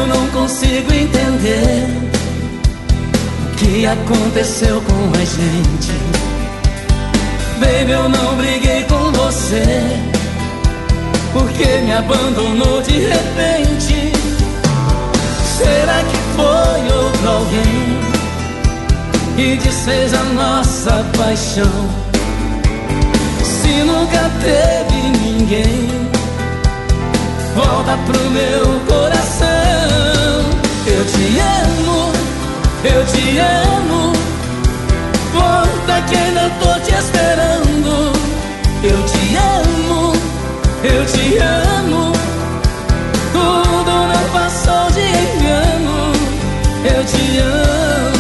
eu não consigo entender o que aconteceu com a gente. Baby, eu não briguei com você, porque me abandonou de repente. Será que foi outro alguém que desfez a nossa paixão? Se nunca teve ninguém, volta pro meu coração. Eu te amo, eu te amo. Volta que ainda tô te esperando. Eu te amo, eu te amo. Tudo não passou de engano. Eu te amo.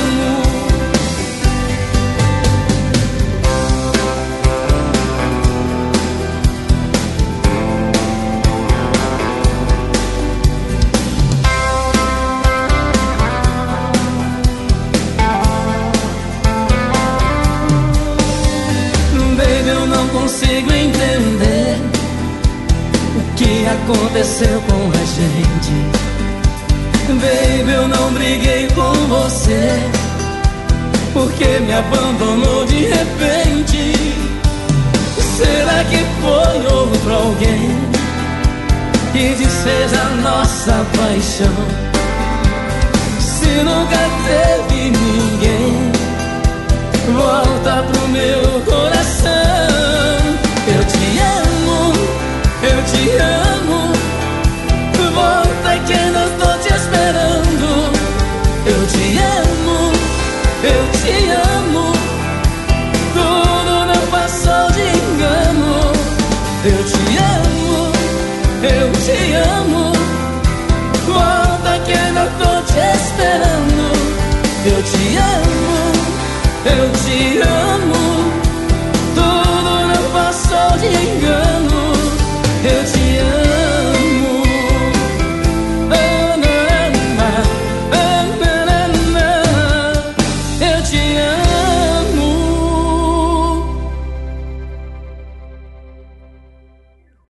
Consigo entender o que aconteceu com a gente. Baby, eu não briguei com você, porque me abandonou de repente. Será que foi outro alguém que desfez a nossa paixão? Se nunca teve ninguém, volta pro meu coração. Eu te amo, eu te amo. Volta que ainda estou te esperando. Eu te amo, eu te amo. Tudo não passou de engano. Eu te amo, eu te amo. Volta que ainda estou te esperando. Eu te amo, eu te amo.